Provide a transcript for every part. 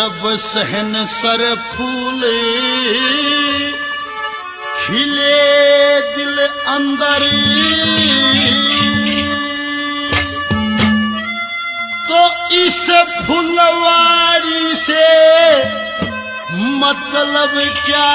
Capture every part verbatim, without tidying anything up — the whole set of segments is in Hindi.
जब सहन सर फूले खिले दिल अंदर, तो इस फुलवारी से मतलब क्या,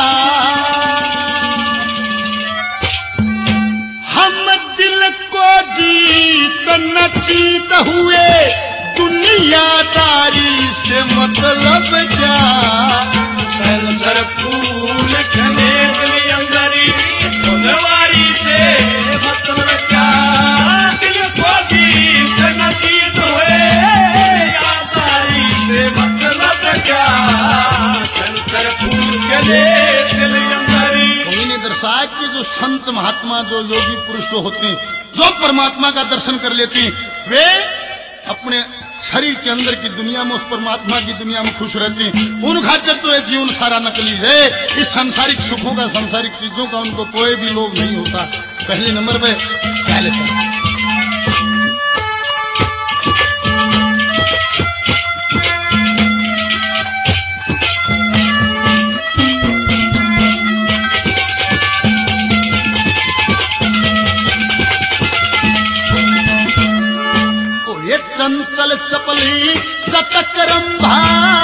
हम दिल को जीत न जीत हुए दुनियादारी से मतलब क्या। संसर फूल खिले दिल अंदरी, फुलवारी से मतलब क्या, दिल को जीत न जीत हुए यादारी से मतलब क्या। संसर फूल खिले दिल अंदरी। इन्हें दर्शाया कि जो संत महात्मा, जो योगी पुरुष जो होते हैं, जो परमात्मा का दर्शन कर लेते हैं, वे अपने शरीर के अंदर की दुनिया में, उस परमात्मा की दुनिया में खुश रहते हैं। उन खातिर तो ये जीवन सारा नकली है। इस सांसारिक सुखों का, सांसारिक चीजों का उनको कोई भी लोभ नहीं होता। पहले नंबर पे पहले पर चंचल चपली चटकरंभा,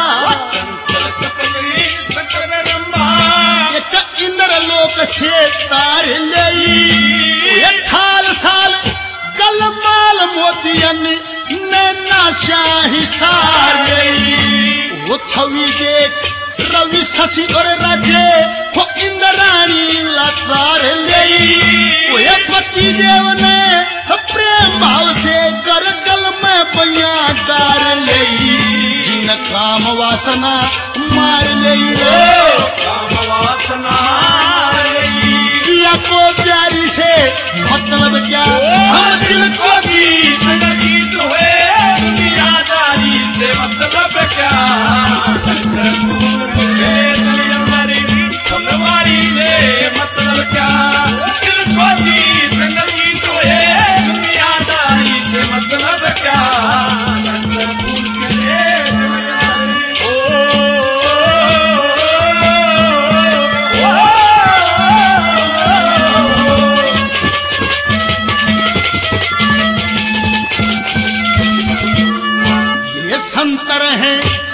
एक इंद्र लोक से तार ले, थाल साल गलमाल मोतियन नैना शाही सार ले। वो छवि देख रवि शशि और राजे वो इंद्राणी लाचार ले। पति देव ने प्रेम भाव से कर गल में पैया डार ले, जिन काम वासना मार ले रे, काम वासना किया को प्यारी से मतलब क्या, हम दिल को जीत न जीत हुए दुनियादारी से मतलब क्या। संसर फूल खिले दिल अंदरी, फुलवारी से मतलब क्या, दिल को जीत न जीत हुए दुनियादारी से मतलब क्या। संसर फूल खिले दिल अंदरी। ओ, ओ, ओ, ये संतर है,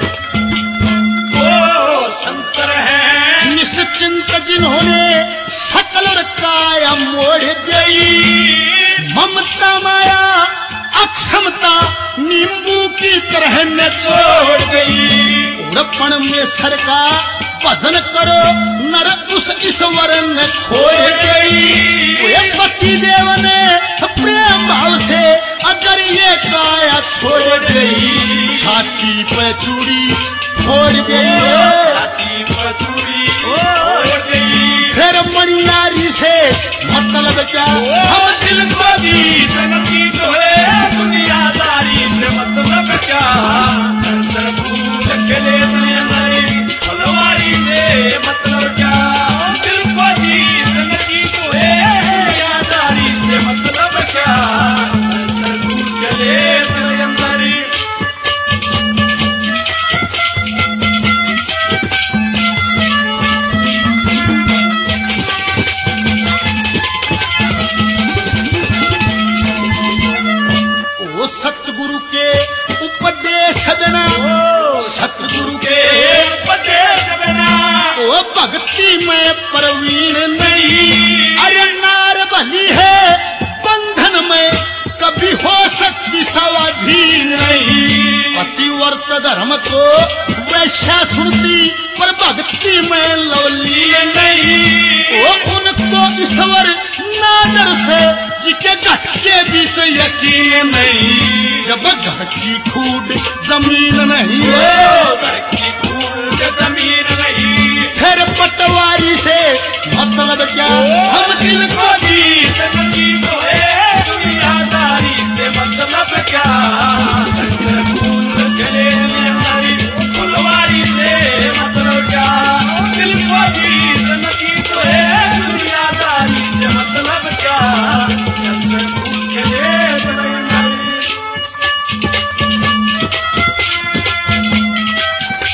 ओ संतर है, निश्चिंत जिन्होंने सकल और काया मोड़ गई। ममता माया अक्षमता नींबू की तरह न छोड़ गई। उड़पण में सर का भजन करो नर उस ईश्वर ने खोए गई। पति देव ने प्रेम भाव से अगर ये काया छोड़ गई, छाती पे चूड़ी फोड़ गई, छाती पर चूड़ी फोड़ गई। फिर मणियारी से मतलब क्या, हम दिल को जीत न जीत हुए दुनियादारी से मतलब क्या। संसर फूल खिले दिल अंदरी, फुलवारी से मतलब क्या, दिल को जीत न जीत हुए यादारी से मतलब क्या। संसर फूल खिले दिल अंदरी। सतगुरु के उपदेश बिना, सतगुरु के उपदेश बिना वो भक्ति में प्रवीण नहीं। अरे नार भली है बंधन में कभी हो सकती सवाधी नहीं। पतिव्रत धर्म को वैश्या सुनती पर भक्ति में लवली नहीं। वो उनको ईश्वर नादर से जिके घट के बीच यकीन नहीं। जब घर की खूट जमीन नहीं है, घर की खूट जमीन नहीं, फिर पटवारी से मतलब क्या, हम दिल को जीत न जीत हुए दुनियादारी से मतलब क्या। संसर फूल खिले दिल अंदरी, फुलवारी से मतलब क्या, दिल को जीत न जीत हुए दुनियादारी से मतलब क्या। संसर फूल खिले दिल अंदरी।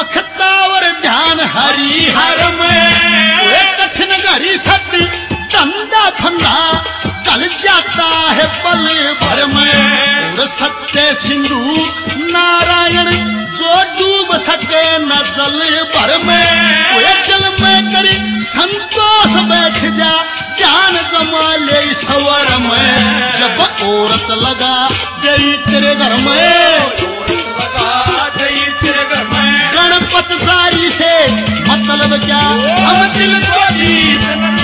बखतावर ध्यान हरि हर में वे कठिन घड़ी सती धंधा फंदा गल जाता है पल भर में और सत्य सिंधु नारायण जो डूब सके न जल भर में वे जल में करी संतोष बैठ जा ज्ञान जमा ले सवर में जब औरत लगा गई तेरे घर में गणपत सारी से मतलब क्या हम दिल को जीत